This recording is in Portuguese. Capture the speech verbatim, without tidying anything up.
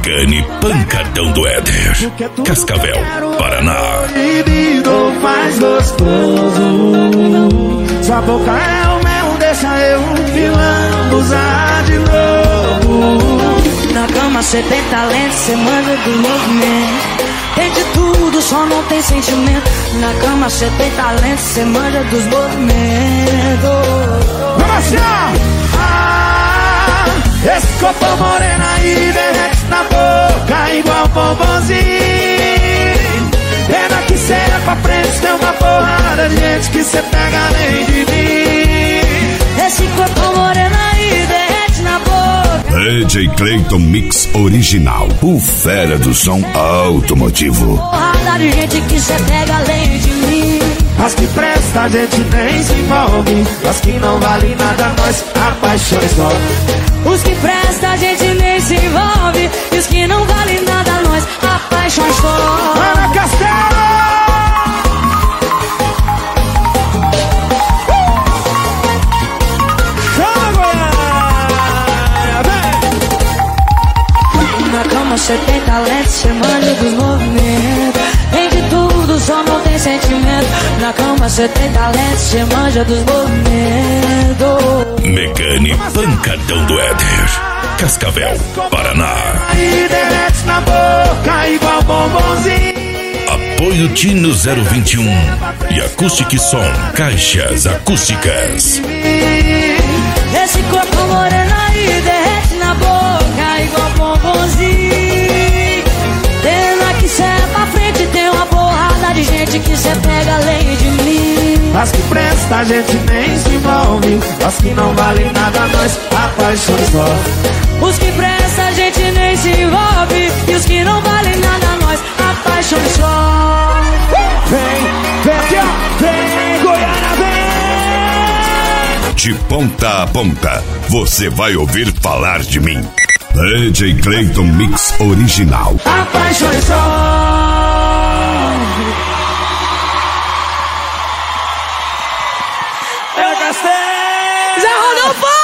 Megane Pancadão do Éder, Cascavel, Paraná. Proibido mais gostoso. Sua boca é o mel, deixa eu vilão usar de novo. Na cama cê tem talento, cê manda do movimento. Tem de tudo, só não tem sentimento. Na cama cê tem talento, cê manja dos movimentos. Vamos assim, ó. Ah, esse corpo morena aí derrete na boca igual bombonzinho. Pena que cê é pra frente, tem uma porrada de gente que cê pega além de mim. Esse corpo morena aí derrete na boca. D J Clayton Mix Original, o fera do som automotivo. Porrada de gente que cê pega além de mim. As que presta a gente nem se envolve. As que não vale nada nós apaixões só. Os que presta a gente nem se envolve. E os que não vale nada nós apaixões só. Ana Castelo! Na cama cê tem talento, cê manja dos movimentos. Tem de tudo, só não tem sentimento. Na cama cê tem talento, cê manja dos movimentos. Megane Pancadão do Éder, Cascavel, Paraná. E derrete na boca igual bombonzinho. Apoio Tino zero vinte e um e Acoustic Som, caixas acústicas. Esse corpo moreno aí derrete na boca igual bombonzinho. Pena que cê é pra frente, tem uma porrada de gente que cê pega além de mim. As que presta a gente nem se envolve. As que não valem nada nós apaixões só. Os que presta a gente nem se envolve. E os que não valem nada nós apaixões só. Vem, vem aqui ó, vem Goiânia, vem. De ponta a ponta, você vai ouvir falar de mim. D J Clayton Mix Original. Apaixões só. Já rodou fora!